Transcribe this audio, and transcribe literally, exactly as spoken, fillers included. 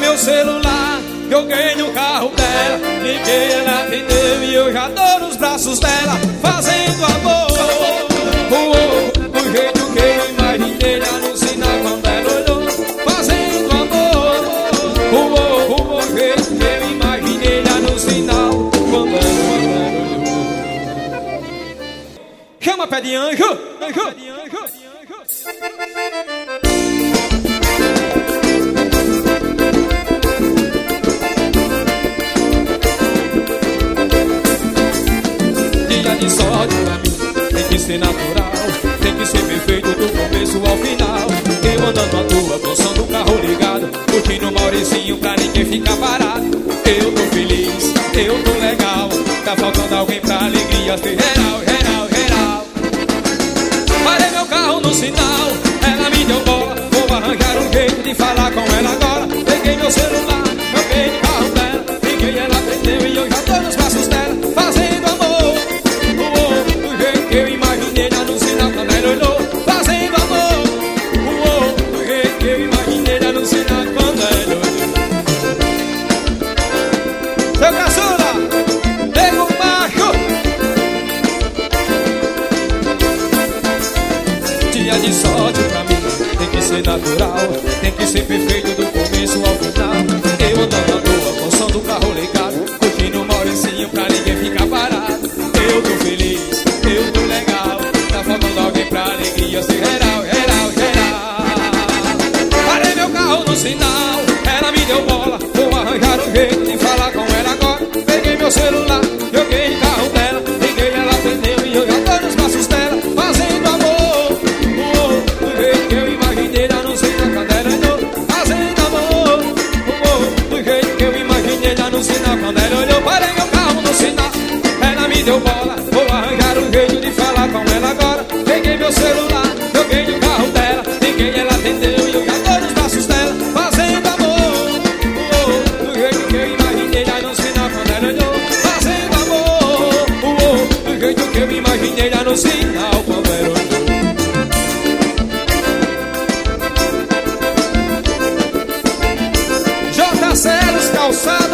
meu celular, joguei no carro dela, liguei, ela atendeu e eu já tô nos braços dela, fazendo amor. Oh, oh, do jeito que eu imaginei, alucinar quando ela olhou, fazendo amor. Oh, oh, oh, do jeito que eu imaginei, alucinar quando ela olhou. Chama pé de anjo, anjo, anjo, anjo. De sorte pra mim, tem que ser natural, tem que ser perfeito do começo ao final. Eu andando à toa, com o som do carro ligado, curtindo o Mauricinho pra ninguém ficar parado. Eu tô feliz, eu tô legal, tá faltando alguém pra alegria ser geral, geral, geral. Parei meu carro no sinal, ela me deu bola, vou arranjar um jeito de falar com ela agora. Peguei meu celular, joguei no carro dela, liguei, ela atendeu e eu já tô nos braços dela, fazendo amor. Eu imaginei ela no sinal quando ela olhou, fazendo amor. Oh, do jeito que eu imaginei ela no sinal quando ela olhou. Seu caçula, nego macho. Dia de sorte pra mim, tem que ser natural, tem que ser perfeito do começo ao final. Eu andando à toa, com o som do carro ligado, curtindo o Mauricinho pra ninguém ficar parado. Eu tô feliz, eu tô legal, tá faltando alguém pra alegria ser geral, geral, geral. Parei meu carro no sinal, ela me deu bola, vou arranjar um jeito de falar com ela agora. Peguei meu celular, joguei no carro dela, liguei, ela atendeu e eu já tô nos braços dela, fazendo amor. Oh, do jeito que eu imaginei, ela não sei na cadeira, não, fazendo amor. Oh, do jeito que eu imaginei, ela não sei na quando ela olhou. Parei meu carro no sinal, ela me deu bola, vou arranjar um jeito de falar com ela agora. Peguei meu celular, joguei no carro dela, liguei, ela atendeu e eu já tô nos braços dela, fazendo amor. Oh, do jeito que eu imaginei, lá no sinal quando ela olhou, fazendo amor. Oh, do jeito que eu imaginei, lá no sinal quando ela olhou. J C Los Calçados.